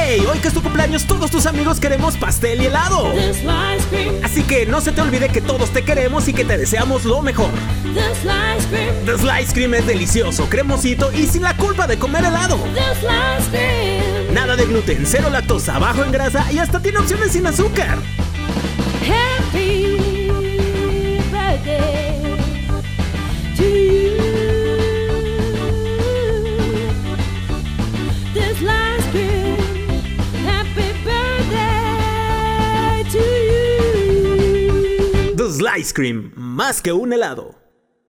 Hey, hoy que es tu cumpleaños, todos tus amigos queremos pastel y helado. Así que no se te olvide que todos te queremos y que te deseamos lo mejor. The Slice Cream es delicioso, cremosito y sin la culpa de comer helado. Nada de gluten, cero lactosa, bajo en grasa y hasta tiene opciones sin azúcar. Happy birthday to you. This last year, happy birthday to you. The Slice Cream, más que un helado.